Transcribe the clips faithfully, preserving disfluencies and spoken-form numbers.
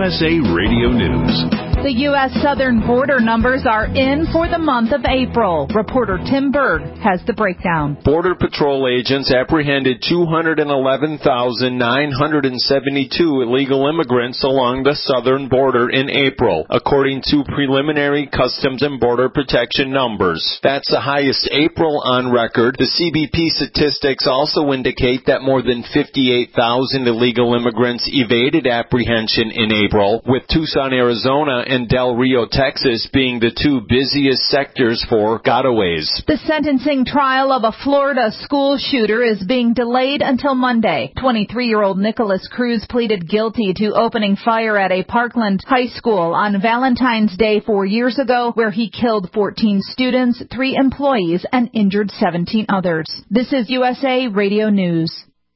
U S A Radio News. The U S southern border numbers are in for the month of April. Reporter Tim Berg has the breakdown. Border Patrol agents apprehended two hundred eleven thousand nine hundred seventy-two illegal immigrants along the southern border in April, according to preliminary Customs and Border Protection numbers. That's the highest April on record. The C B P statistics also indicate that more than fifty-eight thousand illegal immigrants evaded apprehension in April, with Tucson, Arizona, and Del Rio, Texas being the two busiest sectors for gotaways. The sentencing trial of a Florida school shooter is being delayed until Monday. twenty-three-year-old Nicholas Cruz pleaded guilty to opening fire at a Parkland high school on Valentine's Day four years ago, where he killed fourteen students, three employees, and injured seventeen others. This is U S A Radio News.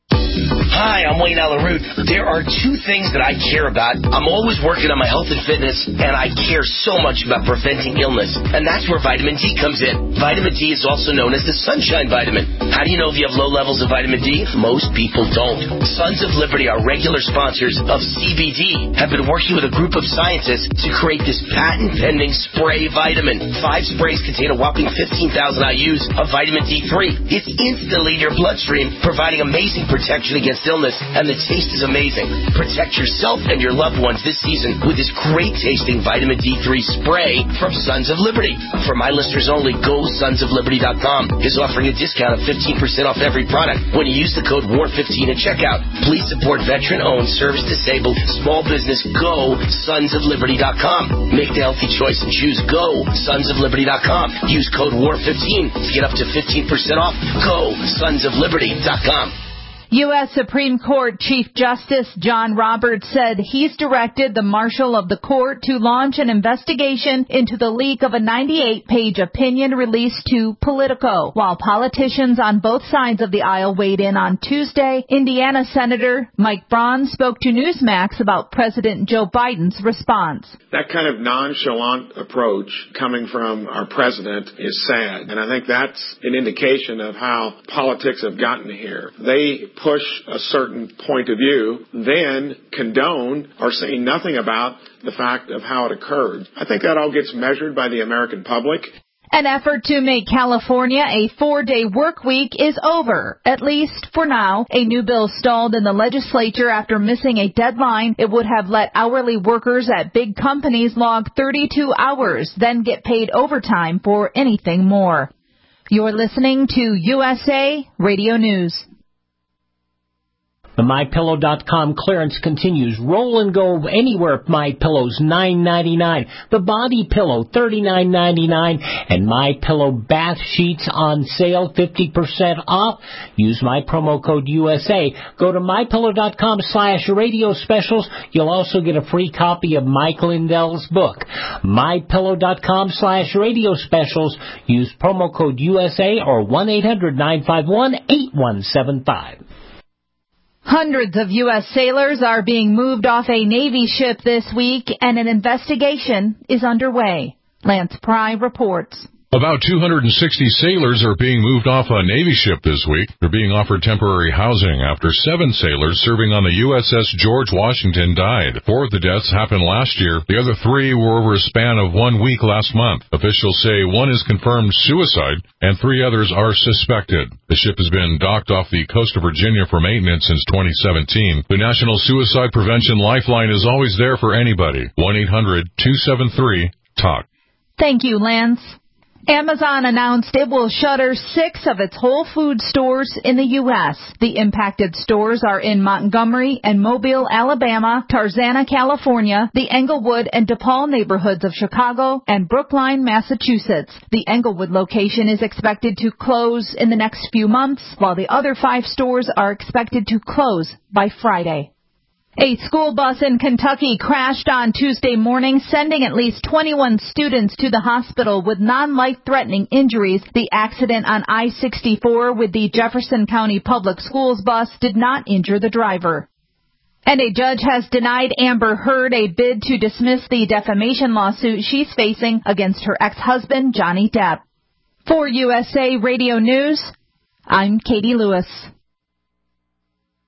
Hi, I'm Wayne Alaroot. There are two things that I care about. I'm always working on my health and fitness, and I care so much about preventing illness. And that's where vitamin D comes in. Vitamin D is also known as the sunshine vitamin. How do you know if you have low levels of vitamin D? Most people don't. Sons of Liberty, our regular sponsors of C B D, have been working with a group of scientists to create this patent-pending spray vitamin. Five sprays contain a whopping fifteen thousand I U's of vitamin D three. It's instantly in your bloodstream, providing amazing protection against illness, and the taste is amazing. Protect yourself and your loved ones this season with this great-tasting vitamin D three spray from Sons of Liberty. For my listeners only, Go Sons of Liberty dot com is offering a discount of fifteen percent off every product when you use the code war fifteen at checkout. Please support veteran-owned, service-disabled, small business. Go Sons of Liberty dot com. Make the healthy choice and choose Go Sons of Liberty dot com. Use code war fifteen to get up to fifteen percent off. Go Sons of Liberty dot com. U S Supreme Court Chief Justice John Roberts said he's directed the Marshal of the Court to launch an investigation into the leak of a ninety-eight page opinion released to Politico. While politicians on both sides of the aisle weighed in on Tuesday, Indiana Senator Mike Braun spoke to Newsmax about President Joe Biden's response. That kind of nonchalant approach coming from our president is sad, and I think that's an indication of how politics have gotten here. They push a certain point of view, then condone or say nothing about the fact of how it occurred. I think that all gets measured by the American public. An effort to make California a four-day work week is over, at least for now. A new bill stalled in the legislature after missing a deadline. It would have let hourly workers at big companies log thirty-two hours, then get paid overtime for anything more. You're listening to U S A Radio News. The My Pillow dot com clearance continues. Roll and go anywhere. MyPillow's nine ninety-nine. The Body Pillow thirty-nine ninety-nine, and MyPillow bath sheets on sale fifty percent off. Use my promo code U S A. Go to My Pillow dot com slash radio specials. You'll also get a free copy of Mike Lindell's book. My Pillow dot com slash radio specials. Use promo code U S A or one eight hundred nine five one eight one seven five. Hundreds of U S sailors are being moved off a Navy ship this week, and an investigation is underway. Lance Pry reports. About two hundred sixty sailors are being moved off a Navy ship this week. They're being offered temporary housing after seven sailors serving on the U S S George Washington died. Four of the deaths happened last year. The other three were over a span of one week last month. Officials say one is confirmed suicide and three others are suspected. The ship has been docked off the coast of Virginia for maintenance since twenty seventeen. The National Suicide Prevention Lifeline is always there for anybody. one eight hundred two seven three talk. Thank you, Lance. Amazon announced it will shutter six of its Whole Foods stores in the U S. The impacted stores are in Montgomery and Mobile, Alabama, Tarzana, California, the Englewood and DePaul neighborhoods of Chicago, and Brookline, Massachusetts. The Englewood location is expected to close in the next few months, while the other five stores are expected to close by Friday. A school bus in Kentucky crashed on Tuesday morning, sending at least twenty-one students to the hospital with non-life-threatening injuries. The accident on I sixty-four with the Jefferson County Public Schools bus did not injure the driver. And a judge has denied Amber Heard a bid to dismiss the defamation lawsuit she's facing against her ex-husband, Johnny Depp. For U S A Radio News, I'm Katie Lewis.